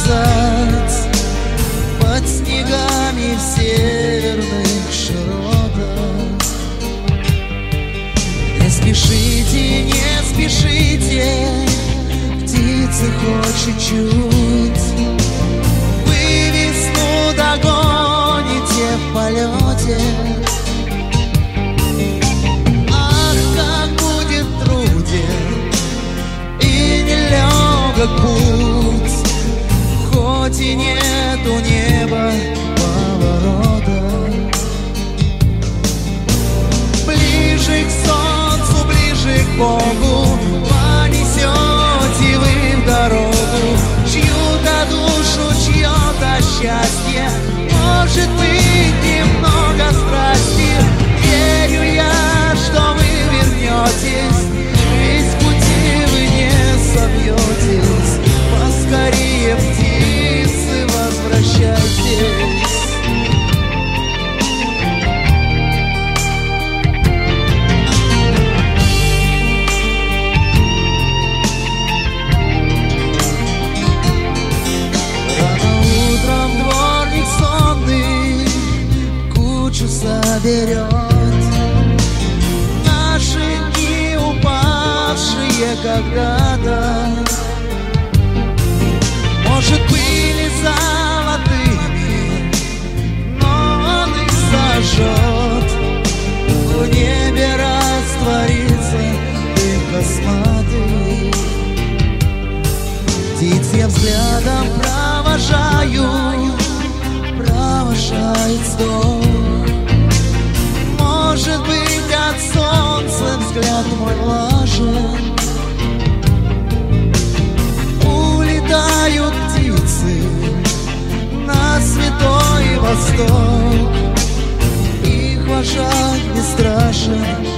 замерзать под снегами в северных широтах. Не спешите, не спешите, птицы хоть чуть-чуть. Вы весну догоните в полете. Ах, как будет труден и нелегок путь, хоть и нет у неба поворота. Ближе к солнцу, ближе к Богу понесете вы в дорогу чью-то душу, чье-то счастье, может быть, немного страсти. Верю я, что вы вернетесь, ведь в пути вы не собьетесь. Поскорее, птицы, возвращайтесь. Соберет наши дни, упавшие когда-то, может, были золотыми, но он их сожжет. В небе растворится дым косматый. Птиц я взглядом провожает вздох. Может быть, от солнца взгляд мой влажен. Улетают птицы на святой Восток. Их вожак не страшен,